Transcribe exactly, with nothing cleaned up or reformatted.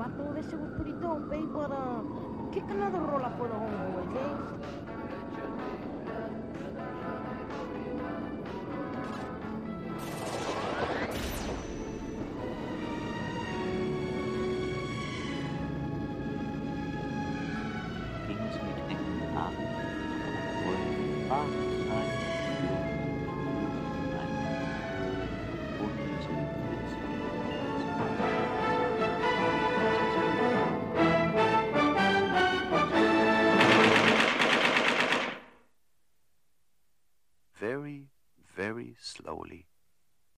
todo de ese burrito, para... ¿Qué canado rola puedo homeboys, eh? Ging's mit Händen ab und war ein ein bunte Very, very slowly,